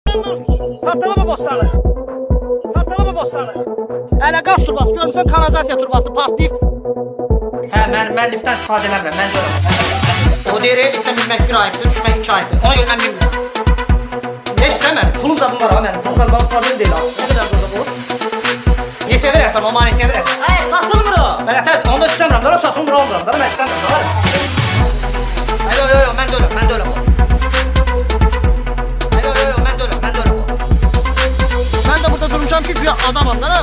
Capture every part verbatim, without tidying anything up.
Tapdalama bostanı. Tapdalama bostanı. Hələ qaz turbası görmüsən, kanalizasiya turbası partlayıb. Hə, mən, mən liftdən istifadə eləmirəm, mən görəm. O deyir, liftdən bilmək bir ayıbdır, düşmək iki ayıbdır. Ona görə mən bilmirəm. Heç istəməm, pulum da bunlar ha mənim. Pulum da bunlar problem deyil ha. Nə qədər burada bu? Neçə verərsən, o mani neçə verərsən? Ay, satılmır o. Mən ətəz, Onda istəmirəm, dara satılmır almıram, dara mən istəmirəm, dara. Ay, yo, yo, yo, mən də öləm, mən də öləm o. Ay, yo, yo, yo, mən də öləm, mən də öləm o. Mən də burada durmuşam ki, güya adamam, dara.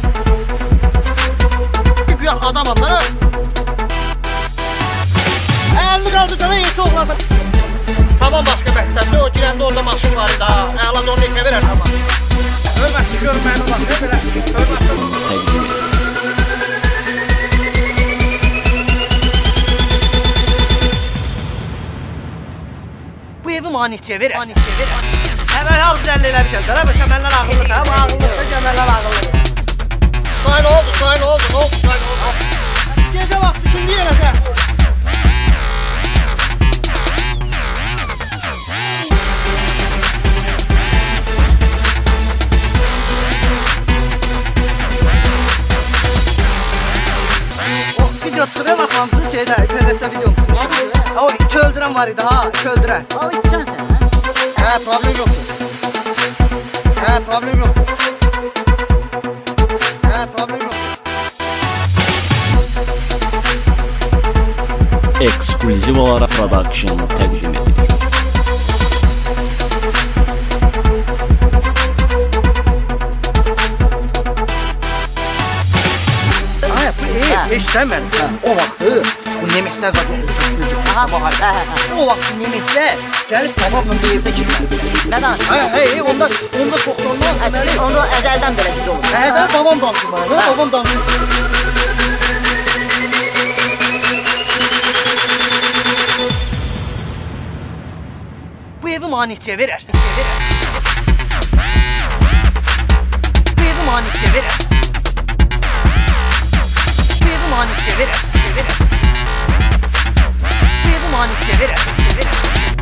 Ki, güya adamam, dara. Əlini qaldı, dara, yeti oğlansa. Tamam, başqa məqsədli, o girəndə orada maşın var idi, ha. Əlan onu neçə verərsən, ha. Hörmətli görməyən olan, ne belə? Hörmətli. Bu evi maniyyə verərsən. Maniyyə verərsən. Həmən halsız əllə eləmişəm, dara, sən məndən ağıllısan, bu ağıllıdır, gəməllər ağıllıdır. Say nə oldu, say nə oldu, nə oldu, say nə oldu? Gecə vaxtı şimdi yerəsən. Video çıxır ya, bax, hamısını şeydə, internetdə videom çıxmış. O, iki öldürən var idi, ha, iki öldürən. O, iki sənsən, hə? Hə, problem yoxdur. Hə, problem yoxdur. Hə, problem yoxdur. Ekskluziv olaraq Production'ı təqdim edir. Ay, bu ev, eşsən mənim. O vaxtı, bu Nemeslər zaten Aha, hə, hə, hə. o vaxt Nemeslər gəlib babamla bir evdə keçməli. Nə danışır? Hə, hə, onda, onda çoxdandan Əsli, onu əzəldən belə biz olur. Hə, də babam danışır bana, babam danışır. Bu evi maniyyə verərsən. Bu evi maniyyə verərsən. Bu evi maniyyə verərsən. Bu evi maniyyə verərsən.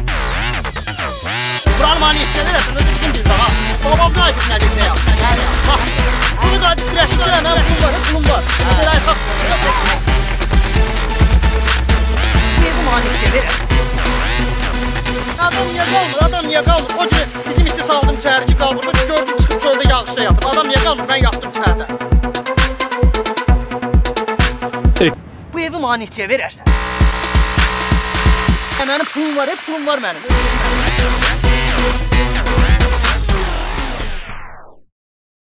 Buranı maniyyə verərsən, özü bizim bizdə ha. Babam da ayıp nədir nə yapsın. Bax, bunu da dirəşik gələn, mən pulum var, pulum var. Belə əsas. Bu evi maniyyə verərsən. Adam niyə qalmır, adam niyə qalmır? O ki, bizim iti saldım içəri ki, qalmır. Gördüm, çıxıb çöldə yağışda yatır. Adam niyə qalmır, mən yatdım içərdə. Bu evi maniyyə verərsən. Mənim pulum var, hep pulum var mənim.